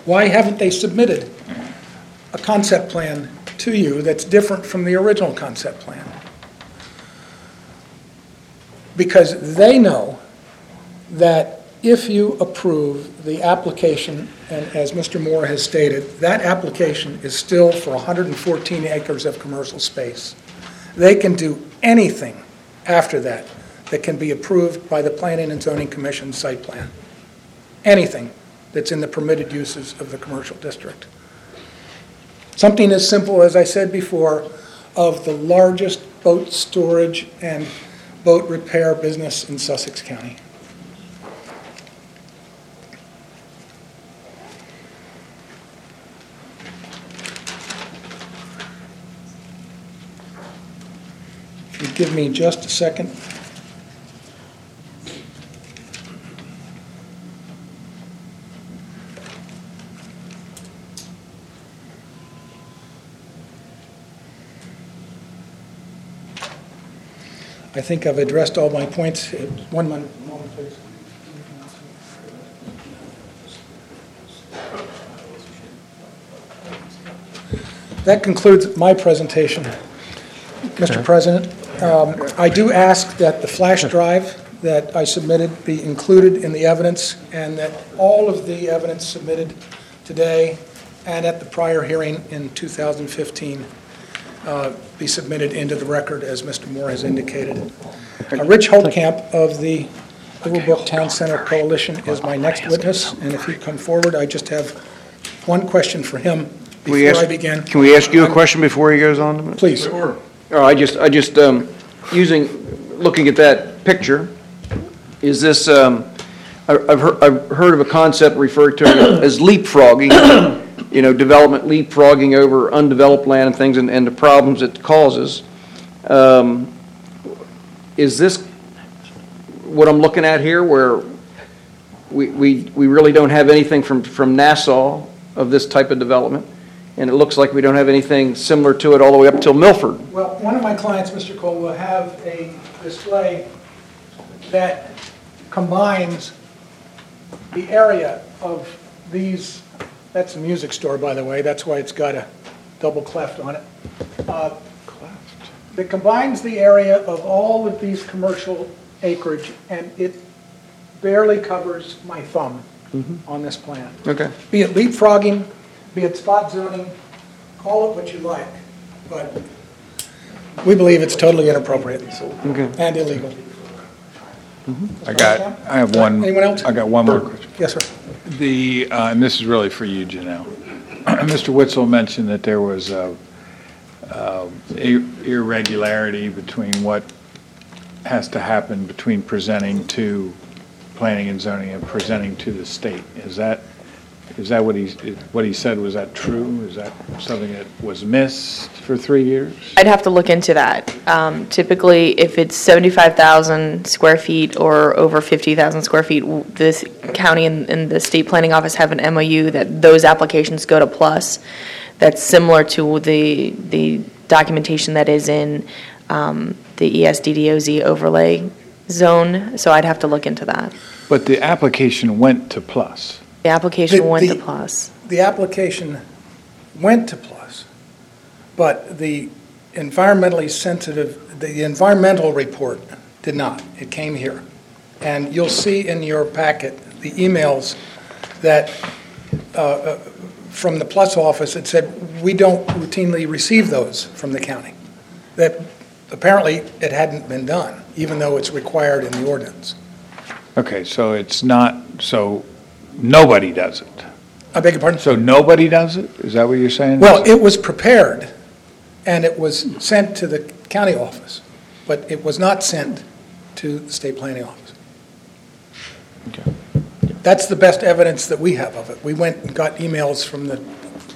Why haven't they submitted a concept plan to you that's different from the original concept plan? Because they know that if you approve the application, and as Mr. Moore has stated, that application is still for 114 acres of commercial space. They can do anything after that that can be approved by the Planning and Zoning Commission site plan. Anything that's in the permitted uses of the commercial district. Something as simple as I said before, of the largest boat storage and boat repair business in Sussex County. If you give me just a second. I think I've addressed all my points. One moment, please. That concludes my presentation, Mr. President. I do ask that the flash drive that I submitted be included in the evidence, and that all of the evidence submitted today and at the prior hearing in 2015 be submitted into the record, as Mr. Moore has indicated. Rich Holtkamp of the Overbrook Town Center Coalition is my next witness, and if he'd come forward, I just have one question for him before I begin. Can we ask you a question before he goes on? Please. Sure. I just looking at that picture, is this, I've heard of a concept referred to as leapfrogging, development leapfrogging over undeveloped land and things, and the problems it causes. Is this what I'm looking at here, where we really don't have anything from Nassau of this type of development, and it looks like we don't have anything similar to it all the way up till Milford? Well, one of my clients, Mr. Cole, will have a display that combines the area of these. That's a music store, by the way. That's why it's got a double cleft on it. That combines the area of all of these commercial acreage, and it barely covers my thumb on this plan. Okay. Be it leapfrogging, be it spot zoning, call it what you like, but we believe it's totally inappropriate and illegal. I have one. Anyone else? I got one more question. Yes, sir. And this is really for you, Janelle. Mr. Witzel mentioned that there was irregularity between what has to happen between presenting to planning and zoning and presenting to the state. Is that what he said? Was that true? Is that something that was missed for 3 years? I'd have to look into that. Typically, if it's 75,000 square feet or over 50,000 square feet, this county and the state planning office have an MOU that those applications go to plus. That's similar to the documentation that is in the ESDDOZ overlay zone. So I'd have to look into that. But the application went to plus. The application went to plus. The application went to plus, but the environmentally sensitive, the environmental report did not. It came here. And you'll see in your packet the emails that from the plus office that said, we don't routinely receive those from the county. That apparently it hadn't been done, even though it's required in the ordinance. Okay, so it's not, so nobody does it. I beg your pardon? So nobody does it? Is that what you're saying? Well, it was prepared, and it was sent to the county office, but it was not sent to the state planning office. Okay. That's the best evidence that we have of it. We went and got emails from the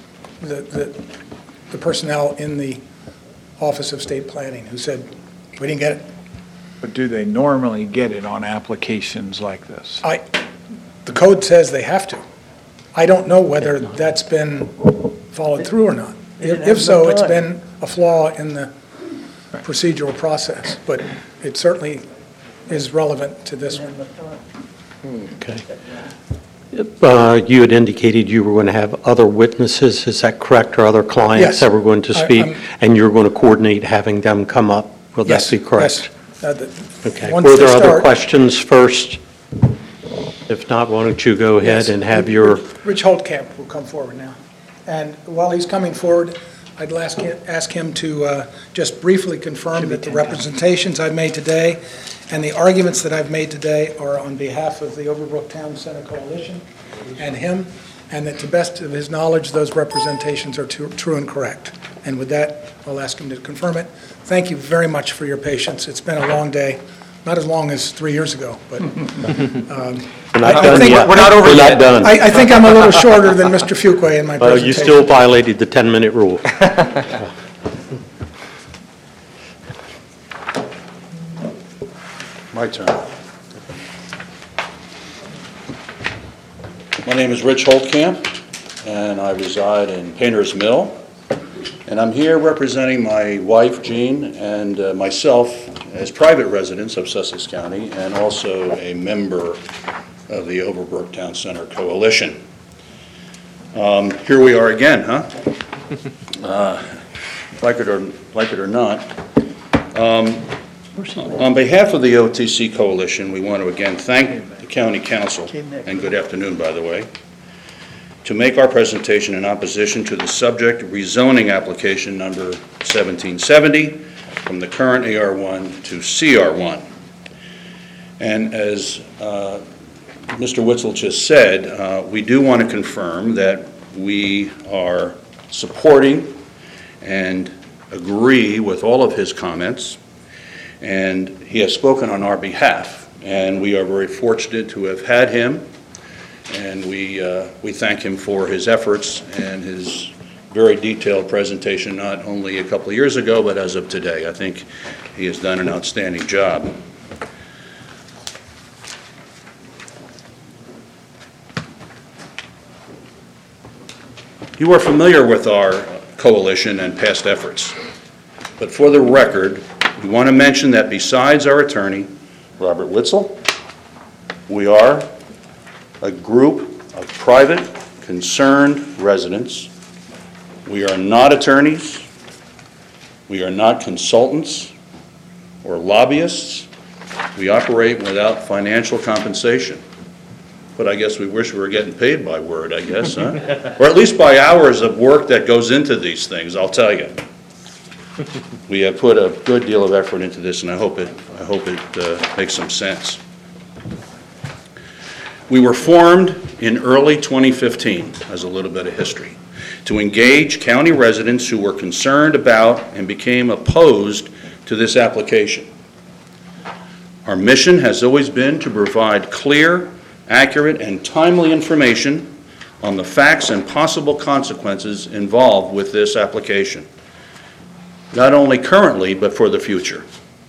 personnel in the Office of State Planning who said, we didn't get it. But do they normally get it on applications like this? The code says they have to. I don't know whether that's been followed through or not. If so, it's been a flaw in the procedural process, but it certainly is relevant to this one. Okay. You had indicated you were going to have other witnesses, is that correct, or other clients Yes. that were going to speak? I'm- And you're going to coordinate having them come up? Will that Yes, be correct? yes. Okay. Once Were they there other start- questions first? If not, why don't you go ahead Yes. and have your, Rich Holtkamp will come forward now. And while he's coming forward, I'd ask him to just briefly confirm that the representations I've made today and the arguments that I've made today are on behalf of the Overbrook Town Center Coalition and him, and that to best of his knowledge, those representations are true and correct. And with that, I'll ask him to confirm it. Thank you very much for your patience. It's been a long day, not as long as 3 years ago, but we're not I done think yet. we're not over We're yet. not done. I think I'm a little shorter than Mr. Fuqua in my Well, presentation. you still violated the 10-minute rule. My turn. My name is Rich Holtkamp, and I reside in Painters Mill. And I'm here representing my wife, Jean, and myself as private residents of Sussex County, and also a member of the Overbrook Town Center Coalition. Here we are again, huh? Like it or not. On behalf of the OTC Coalition, we want to again thank the County Council, and good afternoon, by the way, to make our presentation in opposition to the subject rezoning application number 1770 from the current AR1 to CR1. And as Mr. Witzel just said, we do want to confirm that we are supporting and agree with all of his comments, and he has spoken on our behalf, and we are very fortunate to have had him, and we thank him for his efforts and his very detailed presentation, not only a couple of years ago, but as of today. I think he has done an outstanding job. You are familiar with our coalition and past efforts, but for the record, we want to mention that besides our attorney, Robert Witzel, we are a group of private, concerned residents. We are not attorneys. We are not consultants or lobbyists. We operate without financial compensation. But I guess we wish we were getting paid by word, I guess, huh? Or at least by hours of work that goes into these things, I'll tell you. We have put a good deal of effort into this, and I hope it makes some sense. We were formed in early 2015, as a little bit of history, to engage county residents who were concerned about and became opposed to this application. Our mission has always been to provide clear, accurate, and timely information on the facts and possible consequences involved with this application, not only currently, but for the future.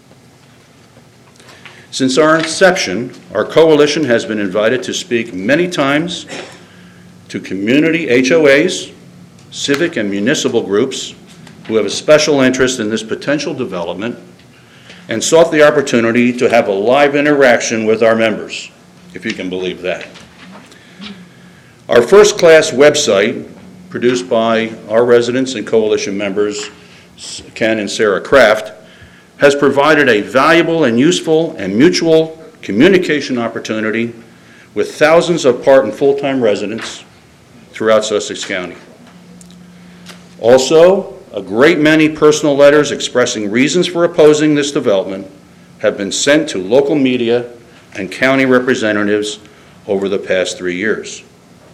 Since our inception, our coalition has been invited to speak many times to community HOAs, civic and municipal groups who have a special interest in this potential development, and sought the opportunity to have a live interaction with our members, if you can believe that. Our first-class website, produced by our residents and coalition members, Ken and Sarah Kraft, has provided a valuable and useful and mutual communication opportunity with thousands of part and full-time residents throughout Sussex County. Also, a great many personal letters expressing reasons for opposing this development have been sent to local media and county representatives over the past 3 years.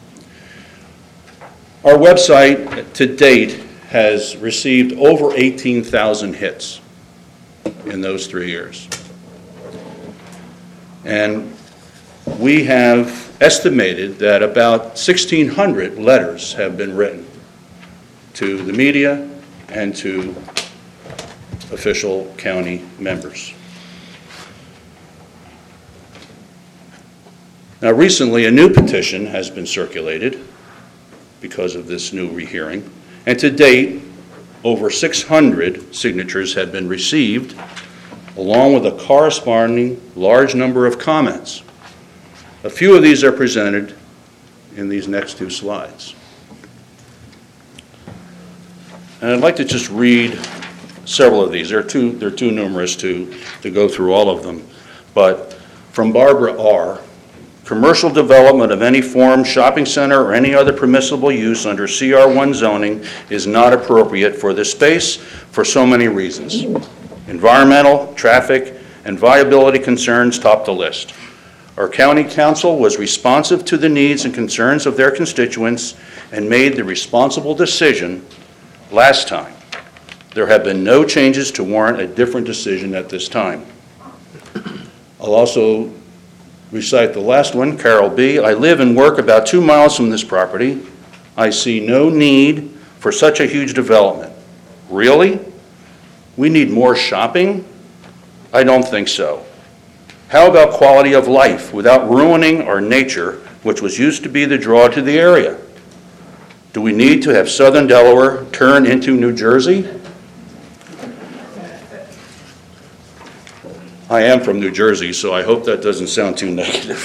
Our website to date has received over 18,000 hits in those 3 years. And we have estimated that about 1,600 letters have been written to the media and to official county members. Now, recently, a new petition has been circulated because of this new rehearing, and to date, over 600 signatures have been received, along with a corresponding large number of comments. A few of these are presented in these next two slides. And I'd like to just read several of these. They're too numerous to go through all of them. But from Barbara R., commercial development of any form, shopping center, or any other permissible use under CR1 zoning is not appropriate for this space for so many reasons. Environmental, traffic, and viability concerns top the list. Our county council was responsive to the needs and concerns of their constituents and made the responsible decision last time. There have been no changes to warrant a different decision at this time. I'll also recite the last one, Carol B. I live and work about 2 miles from this property. I see no need for such a huge development. Really? We need more shopping? I don't think so. How about quality of life without ruining our nature, which was used to be the draw to the area? Do we need to have southern Delaware turn into New Jersey? I am from New Jersey, so I hope that doesn't sound too negative.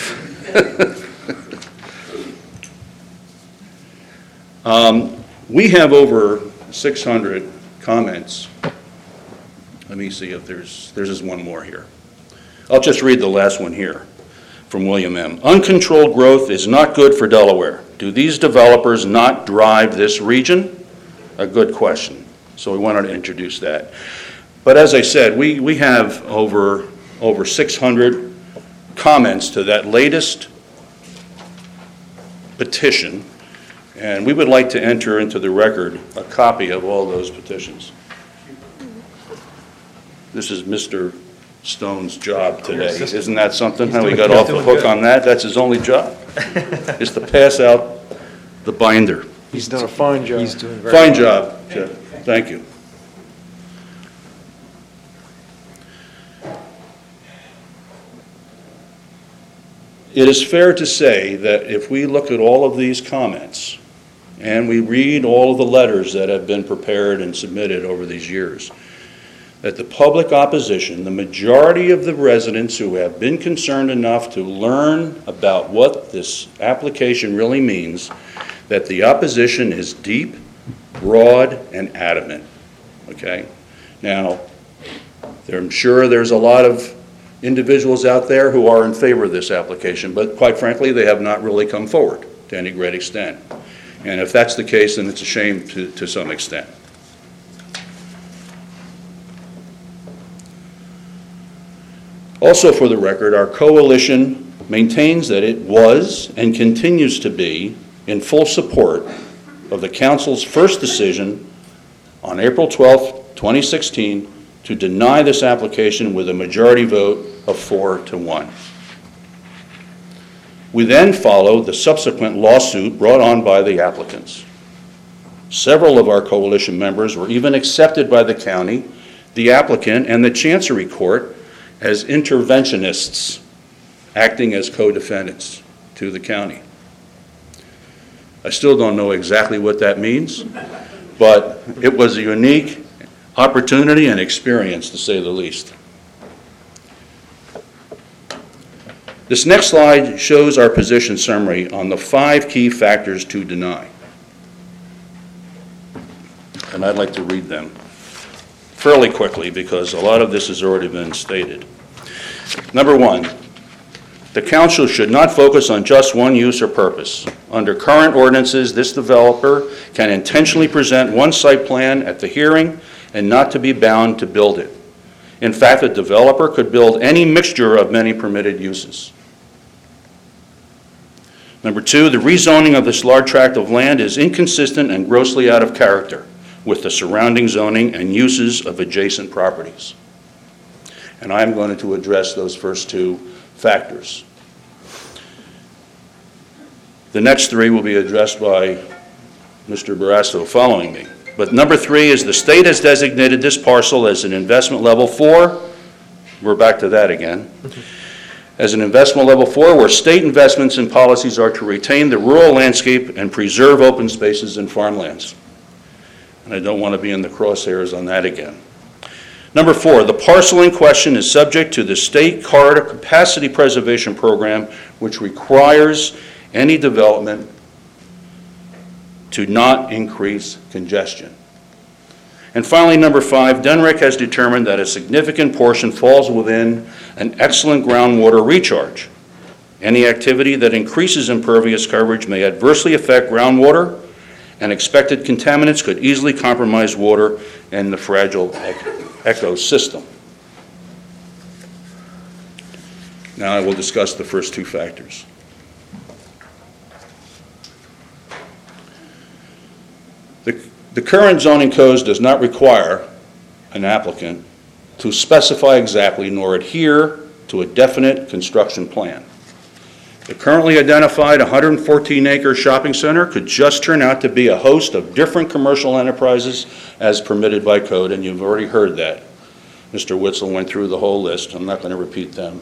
We have over 600 comments. Let me see if there's just one more here. I'll just read the last one here from William M. Uncontrolled growth is not good for Delaware. Do these developers not drive this region? A good question. So we wanted to introduce that. But as I said, we have over 600 comments to that latest petition, and we would like to enter into the record a copy of all those petitions. This is Mr. Stone's job today. Isn't that something? How he got off the hook on that? That's his only job, is to pass out the binder. He's done a fine job. He's doing very Fine well. job, Jeff. Thank you. It is fair to say that if we look at all of these comments and we read all of the letters that have been prepared and submitted over these years, that the public opposition, the majority of the residents who have been concerned enough to learn about what this application really means, that the opposition is deep, broad, and adamant. Okay? Now, I'm sure there's a lot of individuals out there who are in favor of this application, but quite frankly, they have not really come forward to any great extent. And if that's the case, then it's a shame to some extent. Also, for the record, our coalition maintains that it was and continues to be in full support of the Council's first decision on April 12, 2016, to deny this application with a majority vote of 4-1. We then followed the subsequent lawsuit brought on by the applicants. Several of our coalition members were even accepted by the county, the applicant, and the Chancery Court as interventionists, acting as co-defendants to the county. I still don't know exactly what that means, but it was a unique opportunity and experience, to say the least. This next slide shows our position summary on the 5 key factors to deny. And I'd like to read them fairly quickly because a lot of this has already been stated. Number 1, the council should not focus on just one use or purpose. Under current ordinances, this developer can intentionally present one site plan at the hearing and not to be bound to build it. In fact, a developer could build any mixture of many permitted uses. Number 2, the rezoning of this large tract of land is inconsistent and grossly out of character with the surrounding zoning and uses of adjacent properties. And I'm going to address those first 2 factors. The next 3 will be addressed by Mr. Barrasso following me. But number 3 is the state has designated this parcel as an investment level 4. We're back to that again. As an investment level 4, where state investments and policies are to retain the rural landscape and preserve open spaces and farmlands. And I don't want to be in the crosshairs on that again. Number 4, the parcel in question is subject to the State Corridor Capacity Preservation Program, which requires any development to not increase congestion. And finally, number 5, DENREC has determined that a significant portion falls within an excellent groundwater recharge. Any activity that increases impervious coverage may adversely affect groundwater, and expected contaminants could easily compromise water and the fragile ecosystem. Now I will discuss the first 2 factors. The current zoning code does not require an applicant to specify exactly nor adhere to a definite construction plan. The currently identified 114-acre shopping center could just turn out to be a host of different commercial enterprises as permitted by code, and you've already heard that. Mr. Witzel went through the whole list. I'm not going to repeat them.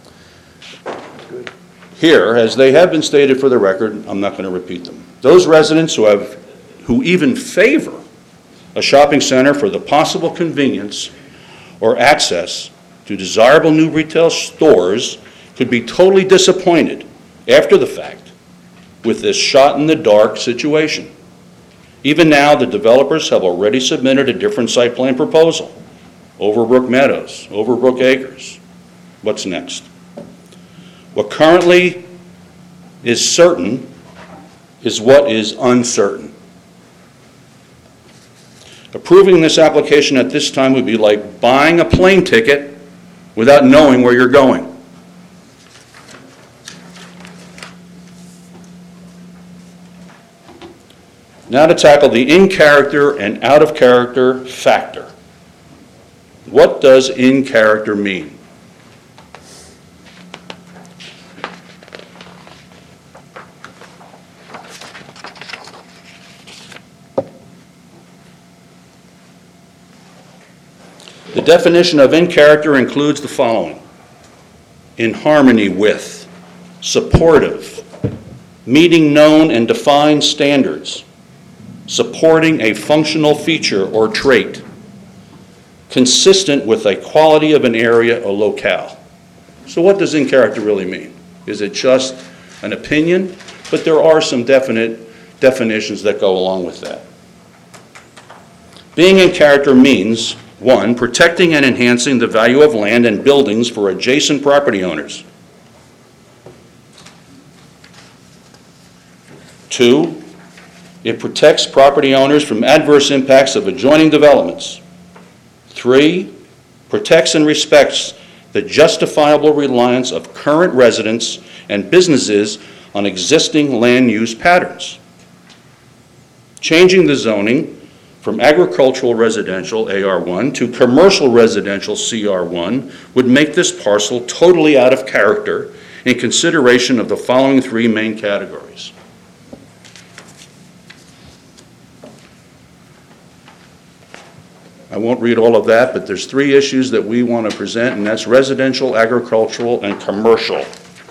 Here, as they have been stated for the record, I'm not going to repeat them. Those residents who even favor a shopping center for the possible convenience or access to desirable new retail stores could be totally disappointed after the fact with this shot-in-the-dark situation. Even now, the developers have already submitted a different site plan proposal. Overbrook Meadows, Overbrook Acres. What's next? What currently is certain is what is uncertain. Approving this application at this time would be like buying a plane ticket without knowing where you're going. Now to tackle the in-character and out-of-character factor. What does in-character mean? The definition of in-character includes the following: in harmony with, supportive, meeting known and defined standards, supporting a functional feature or trait, consistent with a quality of an area or locale. So what does in-character really mean? Is it just an opinion? But there are some definite definitions that go along with that. Being in character means 1, protecting and enhancing the value of land and buildings for adjacent property owners. 2, it protects property owners from adverse impacts of adjoining developments. 3, protects and respects the justifiable reliance of current residents and businesses on existing land use patterns. Changing the zoning from agricultural residential, AR1, to commercial residential, CR1, would make this parcel totally out of character in consideration of the following 3 main categories. I won't read all of that, but there's 3 issues that we want to present, and that's residential, agricultural, and commercial.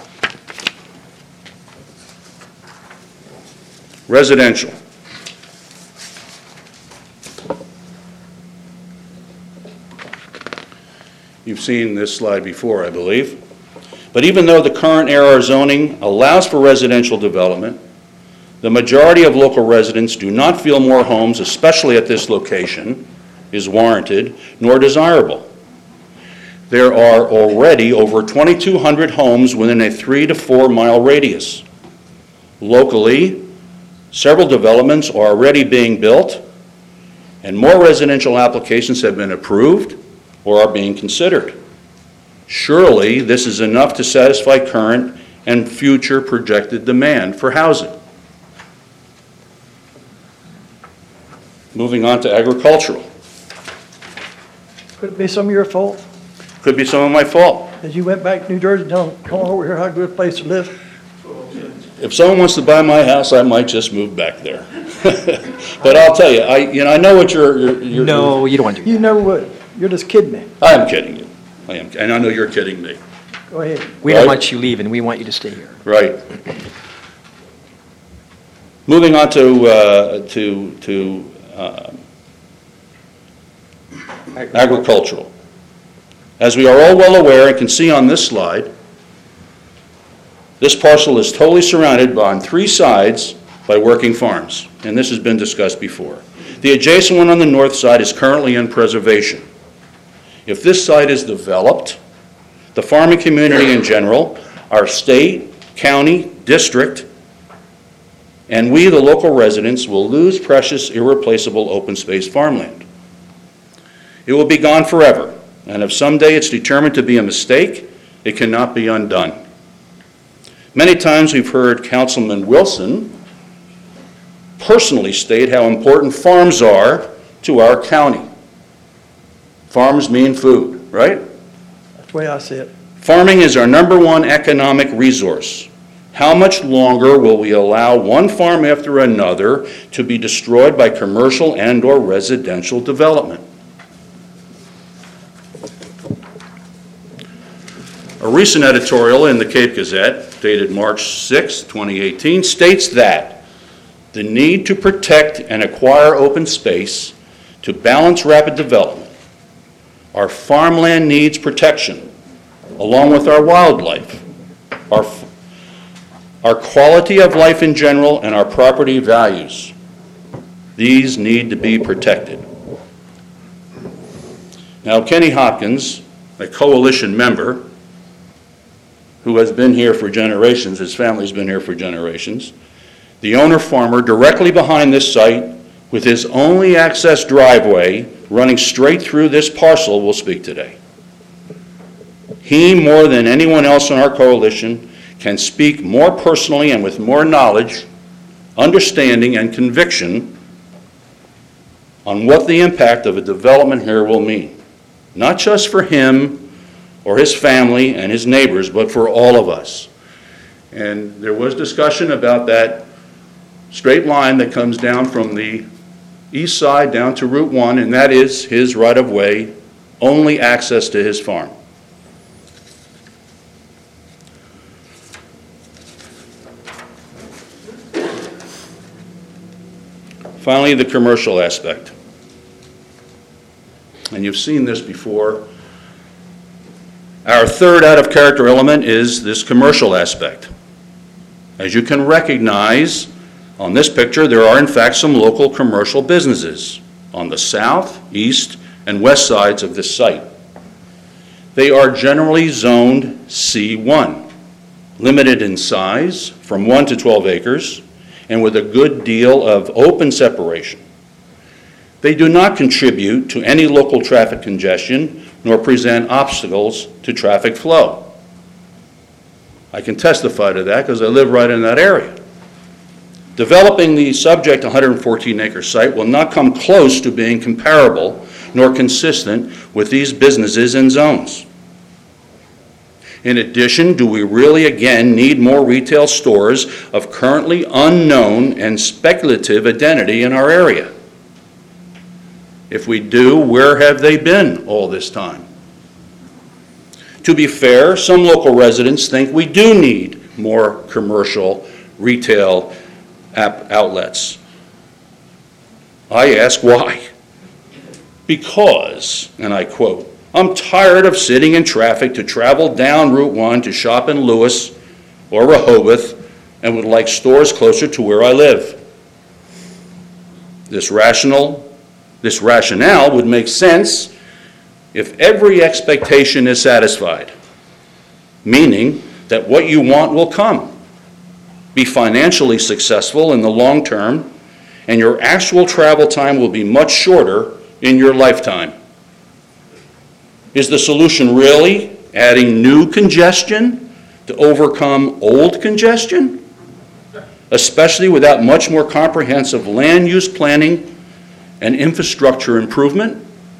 Residential. You've seen this slide before, I believe. But even though the current AR zoning allows for residential development, the majority of local residents do not feel more homes, especially at this location, is warranted nor desirable. There are already over 2,200 homes within a 3 to 4 mile radius. Locally, several developments are already being built, and more residential applications have been approved or are being considered. Surely, this is enough to satisfy current and future projected demand for housing. Moving on to agricultural. Could it be some of your fault? Could be some of my fault. That you went back to New Jersey and told them, come on over here, how good a place to live? If someone wants to buy my house, I might just move back there. But I'll tell you, I know what you're No, you don't want to. You never would. You're just kidding me. I am kidding you. I am, and I know you're kidding me. Go ahead. We don't want you leaving, we want you to stay here. Right. Moving on to agricultural. As we are all well aware and can see on this slide, this parcel is totally surrounded on 3 sides by working farms, and this has been discussed before. The adjacent one on the north side is currently in preservation. If this site is developed, the farming community in general, our state, county, district, and we, the local residents, will lose precious, irreplaceable open space farmland. It will be gone forever, and if someday it's determined to be a mistake, it cannot be undone. Many times we've heard Councilman Wilson personally state how important farms are to our county. Farms mean food, right? That's the way I see it. Farming is our #1 economic resource. How much longer will we allow one farm after another to be destroyed by commercial and/or residential development? A recent editorial in the Cape Gazette, dated March 6, 2018, states that the need to protect and acquire open space to balance rapid development. Our farmland needs protection, along with our wildlife, our quality of life in general, and our property values. These need to be protected. Now, Kenny Hopkins, a coalition member, who has been here for generations, his family's been here for generations, the owner farmer directly behind this site with his only access driveway running straight through this parcel will speak today. He, more than anyone else in our coalition, can speak more personally and with more knowledge, understanding, and conviction on what the impact of a development here will mean, not just for him or his family and his neighbors, but for all of us. And there was discussion about that straight line that comes down from the east side down to Route 1, and that is his right-of-way, only access to his farm. Finally, the commercial aspect. And you've seen this before. Our third out-of-character element is this commercial aspect. As you can recognize on this picture, there are in fact some local commercial businesses on the south, east, and west sides of this site. They are generally zoned C1, limited in size from 1 to 12 acres, and with a good deal of open separation. They do not contribute to any local traffic congestion nor present obstacles to traffic flow. I can testify to that because I live right in that area. Developing the subject 114-acre site will not come close to being comparable nor consistent with these businesses and zones. In addition, do we really again need more retail stores of currently unknown and speculative identity in our area? If we do, where have they been all this time? To be fair, some local residents think we do need more commercial retail outlets. I ask why. Because, and I quote, "I'm tired of sitting in traffic to travel down Route 1 to shop in Lewis or Rehoboth and would like stores closer to where I live." This rationale would make sense if every expectation is satisfied, meaning that what you want will come, be financially successful in the long term, and your actual travel time will be much shorter in your lifetime. Is the solution really adding new congestion to overcome old congestion, especially without much more comprehensive land use planning and infrastructure improvement?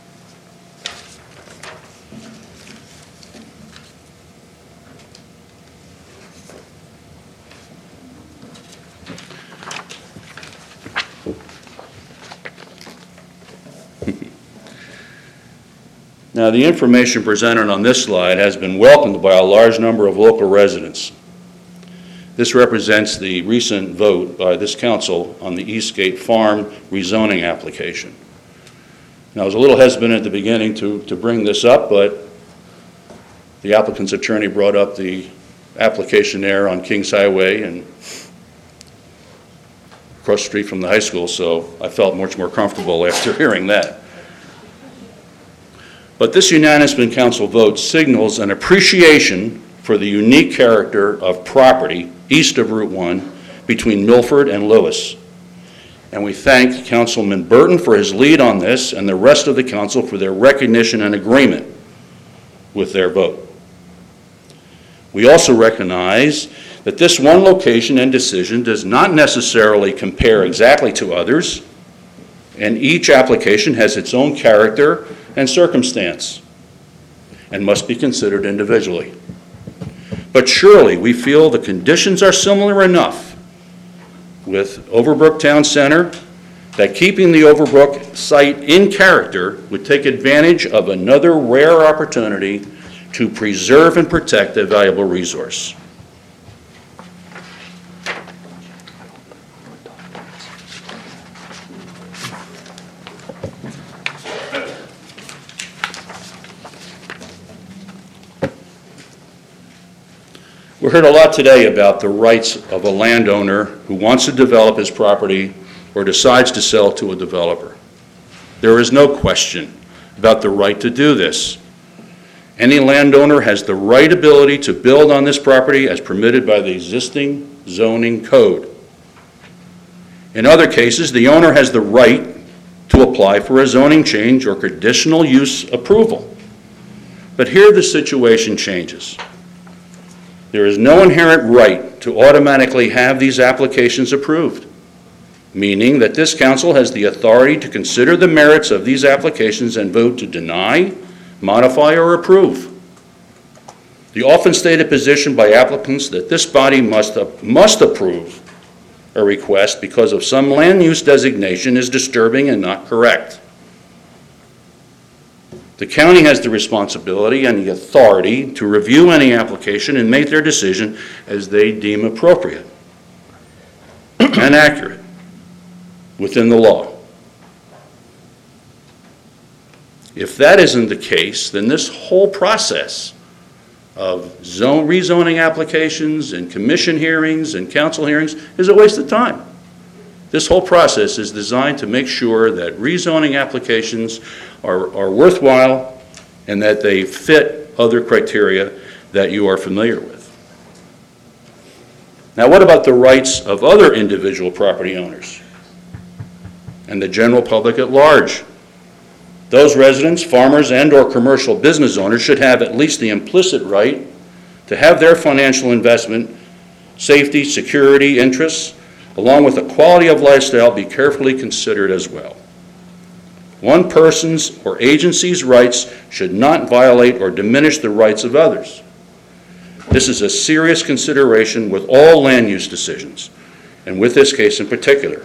Now, the information presented on this slide has been welcomed by a large number of local residents. This represents the recent vote by this council on the Eastgate Farm rezoning application. Now, I was a little hesitant at the beginning to bring this up, but the applicant's attorney brought up the application there on Kings Highway, and across the street from the high school, so I felt much more comfortable after hearing that. But this unanimous council vote signals an appreciation for the unique character of property east of Route 1 between Milford and Lewis. And we thank Councilman Burton for his lead on this and the rest of the council for their recognition and agreement with their vote. We also recognize that this one location and decision does not necessarily compare exactly to others, and each application has its own character and circumstance and must be considered individually. But surely we feel the conditions are similar enough with Overbrook Town Center that keeping the Overbrook site in character would take advantage of another rare opportunity to preserve and protect a valuable resource. We heard a lot today about the rights of a landowner who wants to develop his property or decides to sell to a developer. There is no question about the right to do this. Any landowner has the right ability to build on this property as permitted by the existing zoning code. In other cases, the owner has the right to apply for a zoning change or conditional use approval. But here the situation changes. There is no inherent right to automatically have these applications approved, meaning that this council has the authority to consider the merits of these applications and vote to deny, modify, or approve. The often stated position by applicants that this body must approve a request because of some land use designation is disturbing and not correct. The county has the responsibility and the authority to review any application and make their decision as they deem appropriate and accurate within the law. If that isn't the case, then this whole process of rezoning applications and commission hearings and council hearings is a waste of time. This whole process is designed to make sure that rezoning applications are worthwhile and that they fit other criteria that you are familiar with. Now, what about the rights of other individual property owners and the general public at large? Those residents, farmers, and/or commercial business owners should have at least the implicit right to have their financial investment, safety, security, interests, along with the quality of lifestyle, be carefully considered as well. One person's or agency's rights should not violate or diminish the rights of others. This is a serious consideration with all land use decisions, and with this case in particular.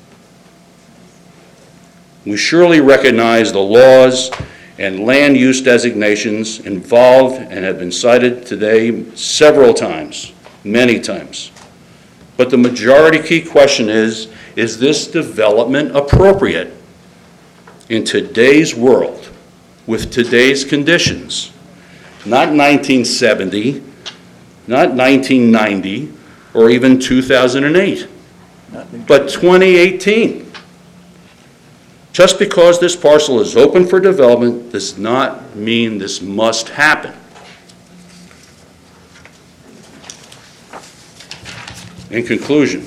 We surely recognize the laws and land use designations involved and have been cited today several times, many times. But the majority key question is this development appropriate in today's world with today's conditions? Not 1970, not 1990, or even 2008, but 2018. Just because this parcel is open for development does not mean this must happen. In conclusion,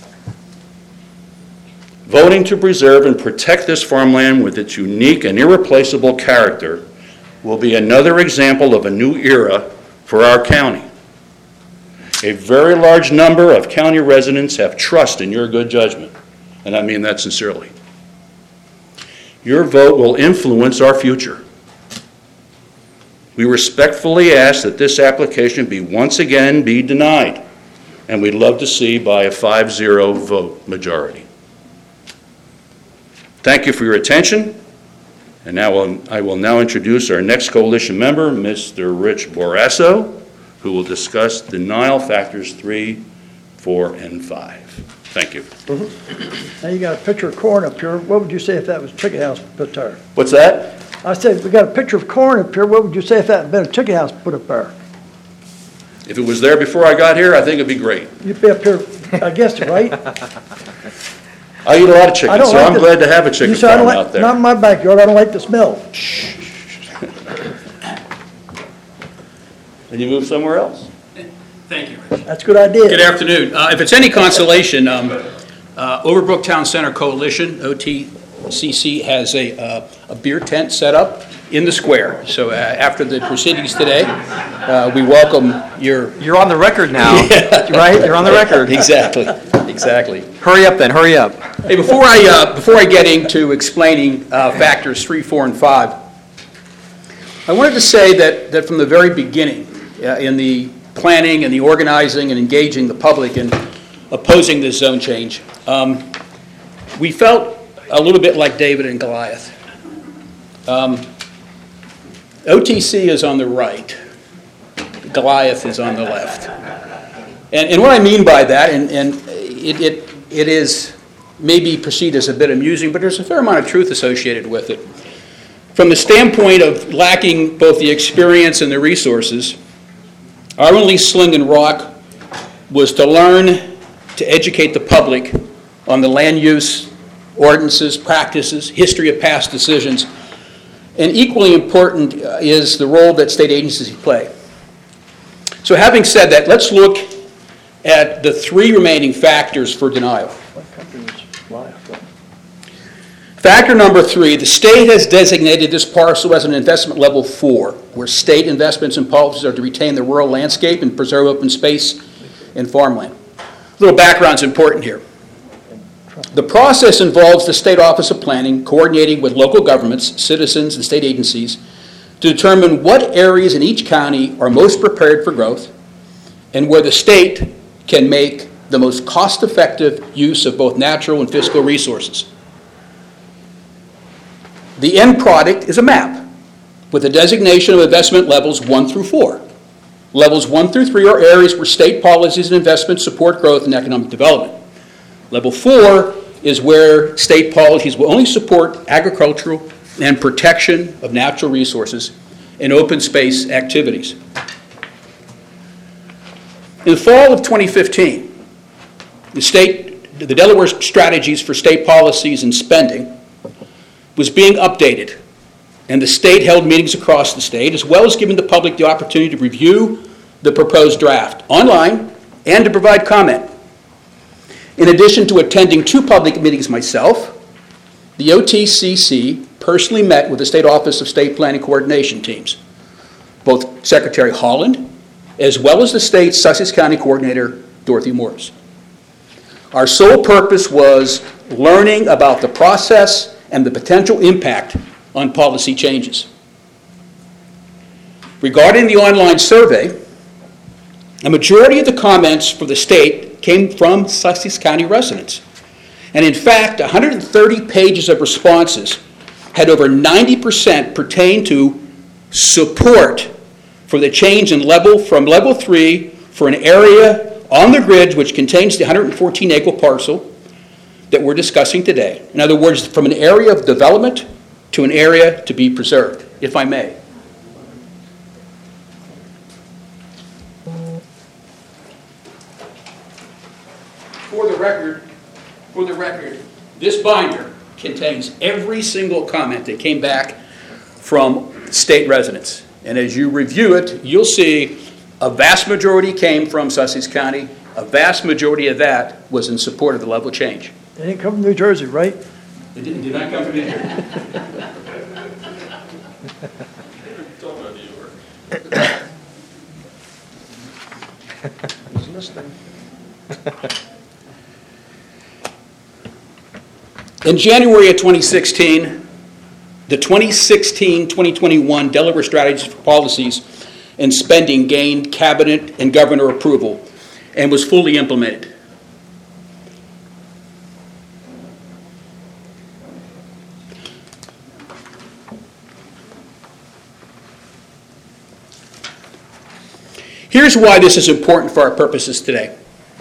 voting to preserve and protect this farmland with its unique and irreplaceable character will be another example of a new era for our county. A very large number of county residents have trust in your good judgment, and I mean that sincerely. Your vote will influence our future. We respectfully ask that this application once again be denied, and we'd love to see by a 5-0 vote majority. Thank you for your attention, and now I will now introduce our next coalition member, Mr. Rich Borasso, who will discuss denial factors 3, 4, and 5. Thank you. Now you got a picture of corn up here. What would you say if that was a chicken house put there? What's that? I said, we got a picture of corn up here. What would you say if that had been a chicken house put up there? If it was there before I got here, I think it'd be great. You'd be up here I guessed it, right? I eat a lot of I chicken, don't so like I'm the- glad to have a You chicken said I don't farm like- out there. Not in my backyard, I don't like the smell. And you move somewhere else? Thank you, Rich. That's a good idea. Good afternoon. If it's any consolation, Overbrook Town Center Coalition, OTCC, has a beer tent set up in the square. So after the proceedings today, we welcome your... You're on the record now, right? You're on the record. Exactly, exactly. Hurry up then, hurry up. Hey, before I get into explaining factors 3, 4, and 5, I wanted to say that from the very beginning, in the planning and the organizing and engaging the public in opposing this zone change, we felt a little bit like David and Goliath. OTC is on the right, Goliath is on the left. And what I mean by that, and it is maybe perceived as a bit amusing, but there's a fair amount of truth associated with it. From the standpoint of lacking both the experience and the resources, our only sling and rock was to learn to educate the public on the land use, ordinances, practices, history of past decisions, and equally important is the role that state agencies play. So having said that, let's look at the 3 remaining factors for denial. Factor number 3, the state has designated this parcel as an investment level 4, where state investments and policies are to retain the rural landscape and preserve open space and farmland. A little background's important here. The process involves the State Office of Planning coordinating with local governments, citizens, and state agencies to determine what areas in each county are most prepared for growth and where the state can make the most cost-effective use of both natural and fiscal resources. The end product is a map with a designation of investment levels 1 through 4. Levels 1 through 3 are areas where state policies and investments support growth and economic development. Level 4 is where state policies will only support agricultural and protection of natural resources and open space activities. In the fall of 2015, the Delaware strategies for state policies and spending was being updated, and the state held meetings across the state, as well as giving the public the opportunity to review the proposed draft online and to provide comment. In addition to attending 2 public meetings myself, the OTCC personally met with the State Office of State Planning Coordination teams, both Secretary Holland, as well as the state's Sussex County Coordinator, Dorothy Morris. Our sole purpose was learning about the process and the potential impact on policy changes. Regarding the online survey, a majority of the comments for the state came from Sussex County residents. And in fact, 130 pages of responses had over 90% pertain to support for the change in level from level 3 for an area on the grid which contains the 114-acre parcel that we're discussing today. In other words, from an area of development to an area to be preserved, if I may. For the record, this binder contains every single comment that came back from state residents. And as you review it, you'll see a vast majority came from Sussex County. A vast majority of that was in support of the level change. They didn't come from New Jersey, right? It did not come from New Jersey. He's listening. In January of 2016, the 2016-2021 Delaware Strategies for Policies and Spending gained cabinet and governor approval and was fully implemented. Here's why this is important for our purposes today.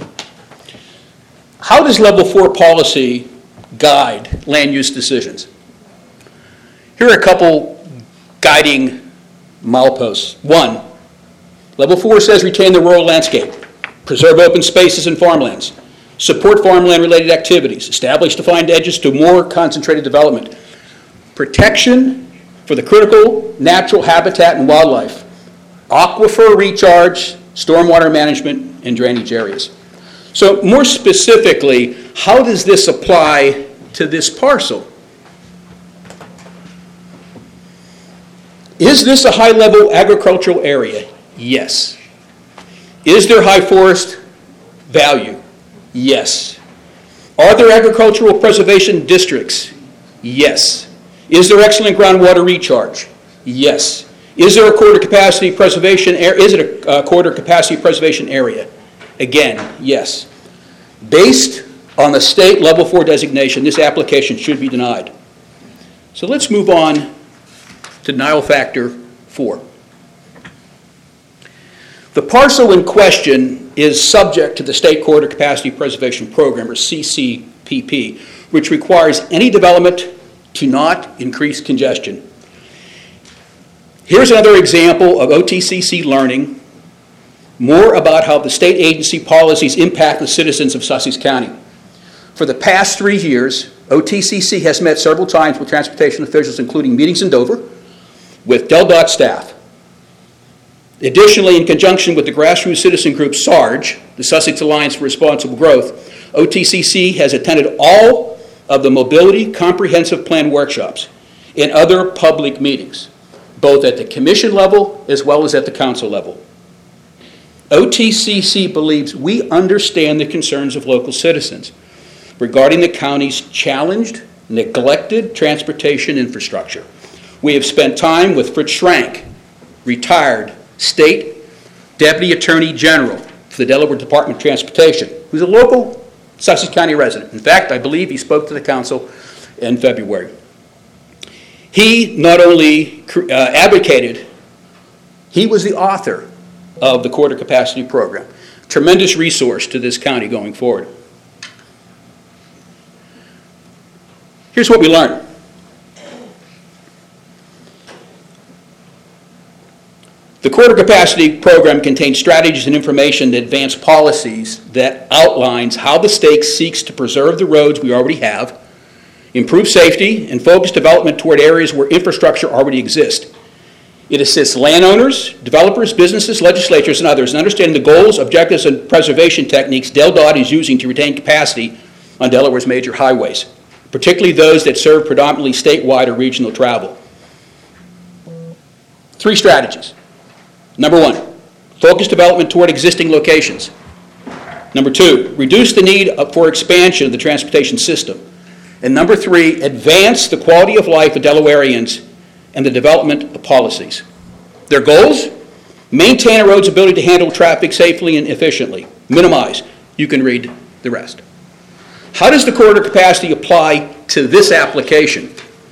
How does Level 4 policy guide land use decisions? Here are a couple guiding mileposts. 1, Level 4 says retain the rural landscape, preserve open spaces and farmlands. support farmland-related activities, establish defined edges to more concentrated development, protection for the critical natural habitat and wildlife, aquifer recharge, stormwater management, and drainage areas. So more specifically, how does this apply to this parcel? Is this a high-level agricultural area? Yes. Is there high forest value? Yes. Are there agricultural preservation districts? Yes. Is there excellent groundwater recharge? Yes. Is there a corridor capacity preservation area? Is it a corridor capacity preservation area? Again, yes. Based on the state level 4 designation, this application should be denied. So let's move on to denial factor 4. The parcel in question is subject to the State Corridor Capacity Preservation Program, or CCPP, which requires any development to not increase congestion. Here's another example of OTCC learning more about how the state agency policies impact the citizens of Sussex County. For the past 3 years, OTCC has met several times with transportation officials, including meetings in Dover with DelDOT staff. Additionally, in conjunction with the grassroots citizen group SARGE, the Sussex Alliance for Responsible Growth, OTCC has attended all of the Mobility Comprehensive Plan workshops and other public meetings, both at the commission level as well as at the council level. OTCC believes we understand the concerns of local citizens regarding the county's challenged, neglected transportation infrastructure. We have spent time with Fritz Schrank, retired State Deputy Attorney General for the Delaware Department of Transportation, who's a local Sussex County resident. In fact, I believe he spoke to the council in February. He not only advocated, he was the author of the Corridor Capacity Program. Tremendous resource to this county going forward. Here's what we learned. The Corridor Capacity Program contains strategies and information that advance policies that outlines how the state seeks to preserve the roads we already have, improve safety, and focus development toward areas where infrastructure already exists. It assists landowners, developers, businesses, legislatures, and others in understanding the goals, objectives, and preservation techniques DelDOT is using to retain capacity on Delaware's major highways, particularly those that serve predominantly statewide or regional travel. 3 strategies. Number 1, focus development toward existing locations. Number 2, reduce the need for expansion of the transportation system. And number 3, advance the quality of life of Delawareans and the development of policies. Their goals? Maintain a road's ability to handle traffic safely and efficiently. Minimize. You can read the rest. How does the corridor capacity apply to this application?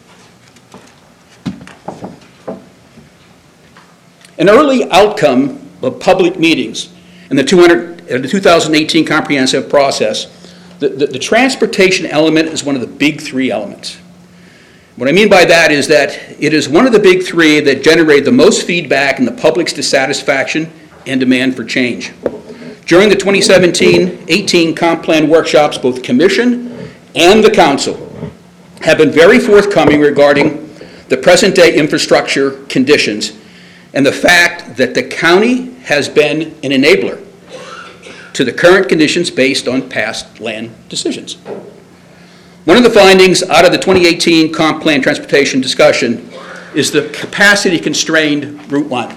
An early outcome of public meetings in the 2018 comprehensive process, the transportation element is one of the big 3 elements. What I mean by that is that it is one of the big 3 that generate the most feedback in the public's dissatisfaction and demand for change. During the 2017-18 comp plan workshops, both the commission and the council have been very forthcoming regarding the present-day infrastructure conditions and the fact that the county has been an enabler to the current conditions based on past land decisions. One of the findings out of the 2018 comp plan transportation discussion is the capacity-constrained Route 1.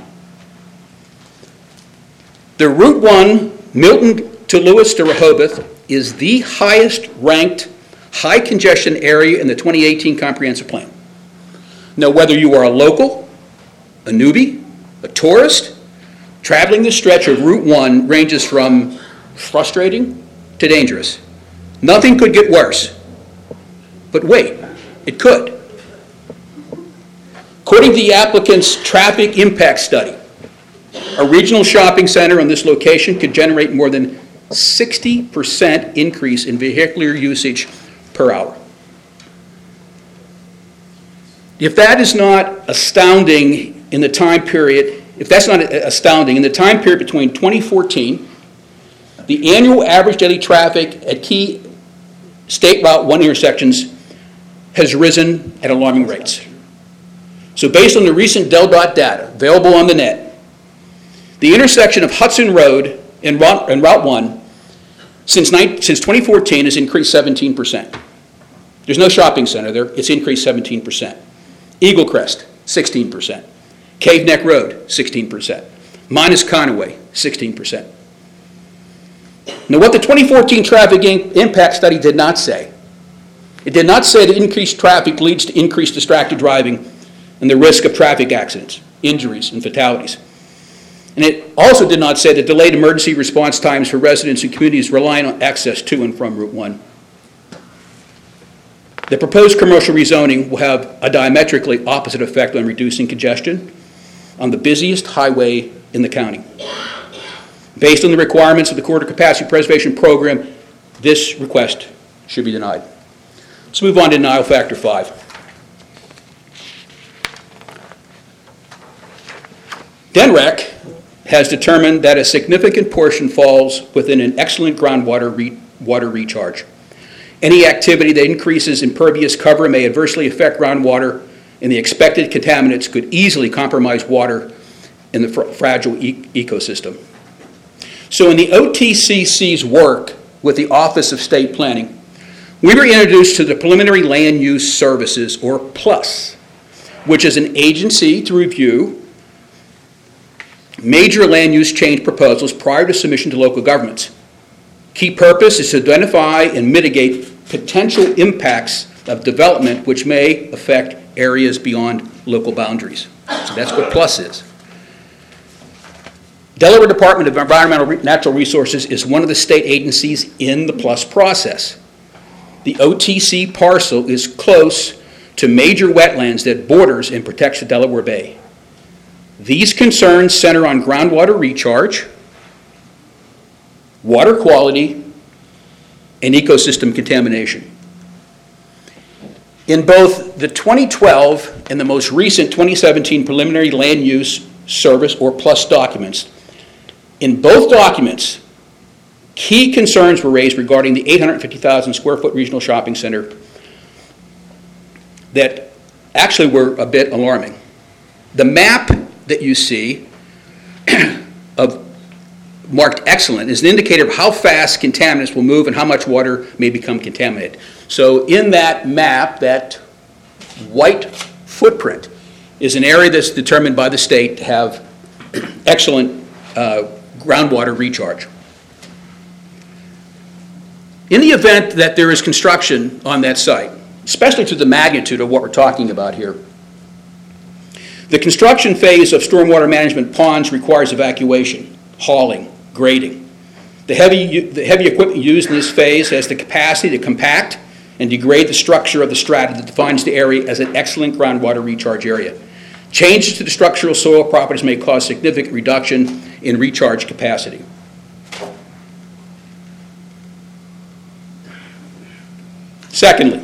The Route 1, Milton to Lewis to Rehoboth, is the highest ranked high congestion area in the 2018 comprehensive plan. Now, whether you are a local, a newbie, a tourist, traveling the stretch of Route 1 ranges from frustrating to dangerous. Nothing could get worse. But wait, it could. According to the applicant's traffic impact study, a regional shopping center on this location could generate more than 60% increase in vehicular usage per hour. If that is not astounding in the time period, if that's not astounding, in the time period between 2014 the annual average daily traffic at key State Route 1 intersections has risen at alarming rates. So based on the recent DelDOT data available on the net, the intersection of Hudson Road and Route 1 since 2014 has increased 17%. There's no shopping center there. It's increased 17%. Eagle Crest, 16%. Cave Neck Road, 16%. Minus Conaway, 16%. Now, what the 2014 traffic impact study did not say, it did not say that increased traffic leads to increased distracted driving and the risk of traffic accidents, injuries, and fatalities. And it also did not say that delayed emergency response times for residents and communities relying on access to and from Route 1. The proposed commercial rezoning will have a diametrically opposite effect on reducing congestion on the busiest highway in the county. Based on the requirements of the Corridor Capacity Preservation Program, this request should be denied. Let's move on to denial factor 5. DNREC has determined that a significant portion falls within an excellent groundwater water recharge. Any activity that increases impervious cover may adversely affect groundwater, and the expected contaminants could easily compromise water in the fragile ecosystem. So in the OTCC's work with the Office of State Planning, we were introduced to the Preliminary Land Use Services, or PLUS, which is an agency to review major land use change proposals prior to submission to local governments. Key purpose is to identify and mitigate potential impacts of development which may affect areas beyond local boundaries. So that's what PLUS is. Delaware Department of Environmental Natural Resources is one of the state agencies in the PLUS process. The OTC parcel is close to major wetlands that borders and protects the Delaware Bay. These concerns center on groundwater recharge, water quality, and ecosystem contamination. In both the 2012 and the most recent 2017 Preliminary Land Use Service, or PLUS documents, in both documents, key concerns were raised regarding the 850,000 square foot regional shopping center that actually were a bit alarming. The map that you see of marked excellent is an indicator of how fast contaminants will move and how much water may become contaminated. So in that map, that white footprint is an area that's determined by the state to have excellent groundwater recharge. In the event that there is construction on that site, especially to the magnitude of what we're talking about here, the construction phase of stormwater management ponds requires evacuation, hauling, grading. The heavy equipment used in this phase has the capacity to compact and degrade the structure of the strata that defines the area as an excellent groundwater recharge area. Changes to the structural soil properties may cause significant reduction in recharge capacity. Secondly,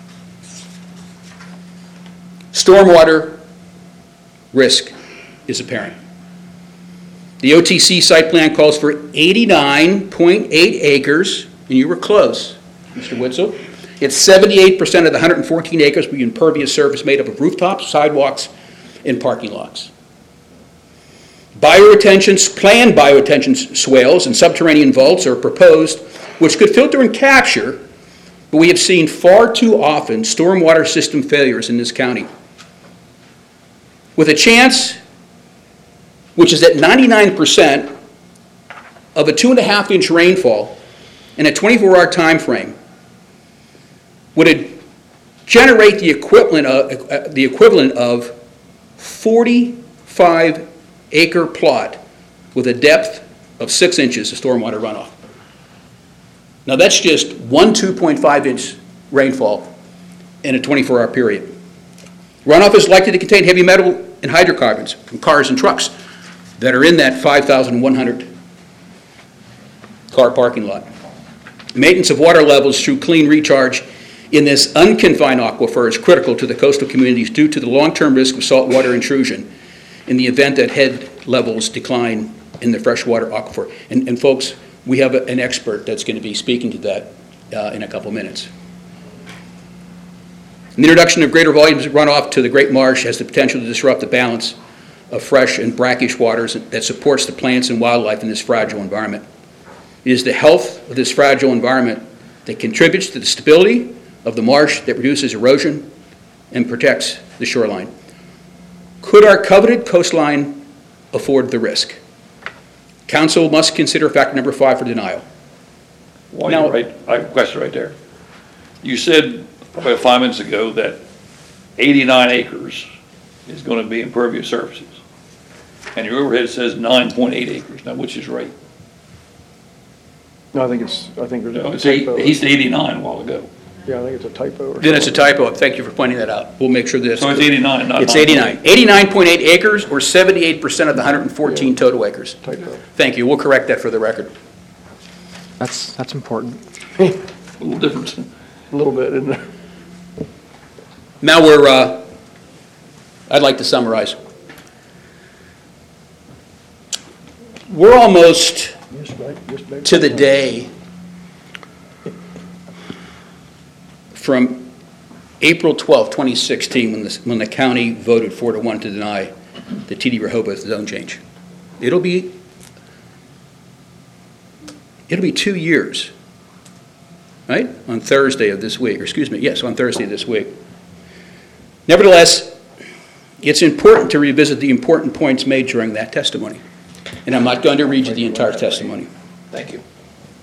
stormwater risk is apparent. The OTC site plan calls for 89.8 acres, and you were close, Mr. Witzel. It's 78% of the 114 acres will be impervious surface made up of rooftops, sidewalks, and parking lots. Planned bioretention swales and subterranean vaults are proposed, which could filter and capture, but we have seen far too often stormwater system failures in this county. With a chance, which is at 99%, of a 2.5-inch rainfall in a 24-hour time frame, would it generate the equivalent of 45-acre plot with a depth of 6 inches of stormwater runoff. Now that's just one 2.5-inch rainfall in a 24-hour period. Runoff is likely to contain heavy metal and hydrocarbons from cars and trucks that are in that 5,100 car parking lot. Maintenance of water levels through clean recharge in this unconfined aquifer is critical to the coastal communities due to the long-term risk of saltwater intrusion in the event that head levels decline in the freshwater aquifer. And folks, We have an expert that's going to be speaking to that in a couple minutes. The introduction of greater volumes of runoff to the Great Marsh has the potential to disrupt the balance of fresh and brackish waters that supports the plants and wildlife in this fragile environment. It is the health of this fragile environment that contributes to the stability of the marsh, that reduces erosion and protects the shoreline. Could our coveted coastline afford the risk? Council must consider factor number 5 for denial. While Now- you're right, I have a question right there. You said about 5 minutes ago that 89 acres is going to be impervious surfaces. And your overhead says 9.8 acres. Now, which is right? No, I think there's No, a it's typo. he said 89 a while ago. Yeah, I think it's a typo. Then it's a typo. Thank you for pointing that out. We'll make sure this. So it's 89, not It's 9.8. 89. 89.8 acres, or 78% of the 114 total acres. Typo. Thank you. We'll correct that for the record. That's important. A little difference. A little bit, isn't it? Now I'd like to summarize. We're almost to the day from April 12, 2016, when the county voted 4-1 to deny the TD Rehoboth zone change. It'll be 2 years, right? On Thursday of this week, or excuse me, yes, on Thursday of this week. Nevertheless, it's important to revisit the important points made during that testimony. And I'm not going to read you the entire testimony. Thank you.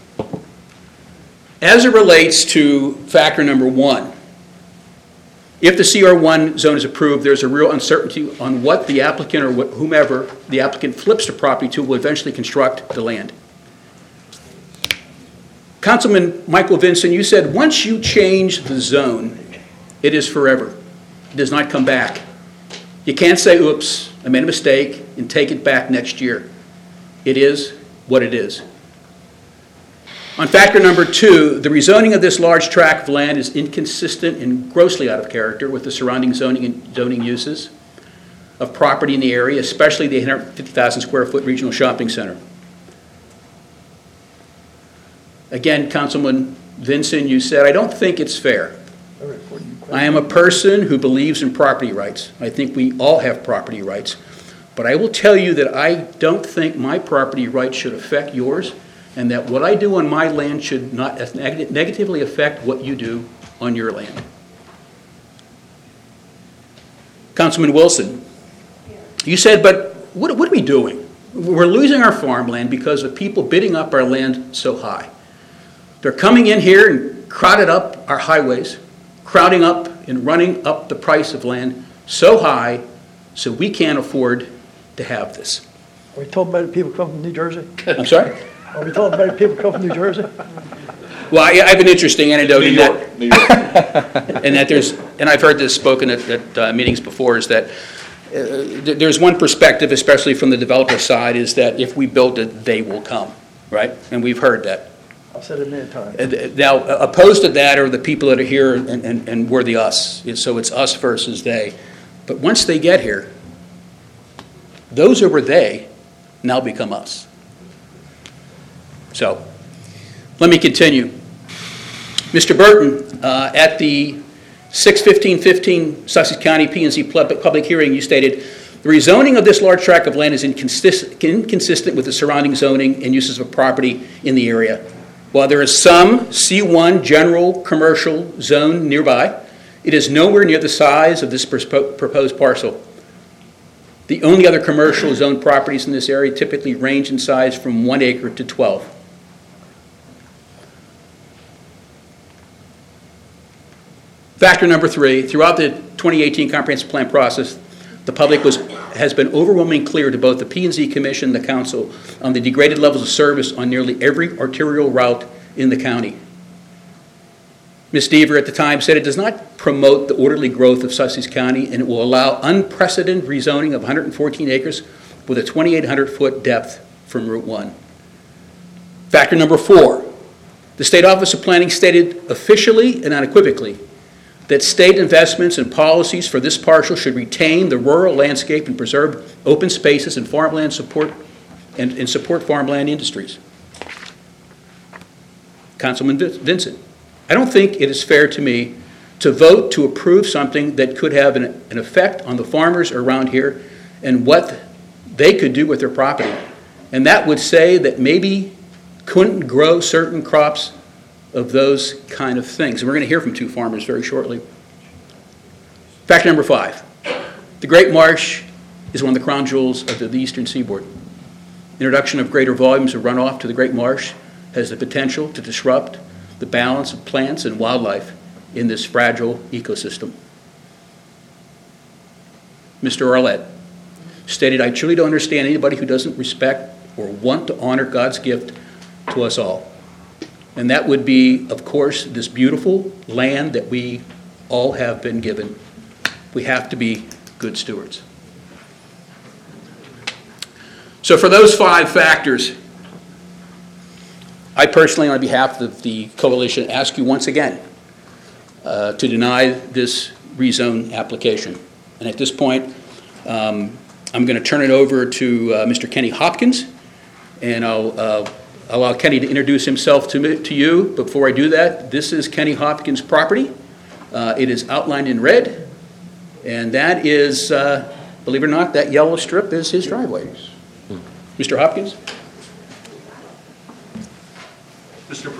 As it relates to factor number 1, if the CR1 zone is approved, there's a real uncertainty on what the applicant or whomever the applicant flips the property to will eventually construct the land. Councilman Michael Vinson, you said once you change the zone, it is forever. It does not come back. You can't say, oops, I made a mistake, and take it back next year. It is what it is. On factor number 2, the rezoning of this large tract of land is inconsistent and grossly out of character with the surrounding zoning uses of property in the area, especially the 150,000 square foot regional shopping center. Again, Councilman Vinson, you said, I don't think it's fair. I am a person who believes in property rights. I think we all have property rights. But I will tell you that I don't think my property rights should affect yours, and that what I do on my land should not negatively affect what you do on your land. Councilman Wilson, you said, but what are we doing? We're losing our farmland because of people bidding up our land so high. They're coming in here and crowded up our highways, crowding up and running up the price of land so high so we can't afford to have this. Are we talking about the people coming from New Jersey? I'm sorry? Are we talking about the people coming from New Jersey? Well, I have an interesting anecdote New in York, New York. that, and that and I've heard this spoken at meetings before, is that there's one perspective, especially from the developer side, is that if we build it, they will come, right? And we've heard that. I've said it many times. Now, opposed to that are the people that are here, and we're the us. So it's us versus they. But once they get here, those who were they now become us. So, let me continue. Mr. Burton, at the 6/15/15 Sussex County P&Z public hearing, you stated, the rezoning of this large tract of land is inconsistent with the surrounding zoning and uses of property in the area. While there is some C1 general commercial zone nearby, it is nowhere near the size of this proposed parcel. The only other commercial zone properties in this area typically range in size from 1 acre to 12. Factor number 3, throughout the 2018 comprehensive plan process, the public has been overwhelmingly clear to both the P&Z Commission and the Council on the degraded levels of service on nearly every arterial route in the county. Ms. Deaver at the time said it does not promote the orderly growth of Sussex County, and it will allow unprecedented rezoning of 114 acres with a 2,800-foot depth from Route 1. Factor number 4, the State Office of Planning stated officially and unequivocally that state investments and policies for this parcel should retain the rural landscape and preserve open spaces and farmland support and support farmland industries. Councilman Vincent. I don't think it is fair to me to vote to approve something that could have an effect on the farmers around here and what they could do with their property. And that would say that maybe couldn't grow certain crops of those kind of things. And we're going to hear from two farmers very shortly. Fact number 5. The Great Marsh is one of the crown jewels of the eastern seaboard. Introduction of greater volumes of runoff to the Great Marsh has the potential to disrupt the balance of plants and wildlife in this fragile ecosystem. Mr. Arlett stated, "I truly don't understand anybody who doesn't respect or want to honor God's gift to us all." And that would be, of course, this beautiful land that we all have been given. We have to be good stewards. So for those 5 factors, I personally, on behalf of the coalition, ask you once again to deny this rezone application. And at this point, I'm going to turn it over to Mr. Kenny Hopkins, and I'll allow Kenny to introduce himself to you. Before I do that, this is Kenny Hopkins' property. It is outlined in red, and that is, believe it or not, that yellow strip is his driveway. Mr. Hopkins?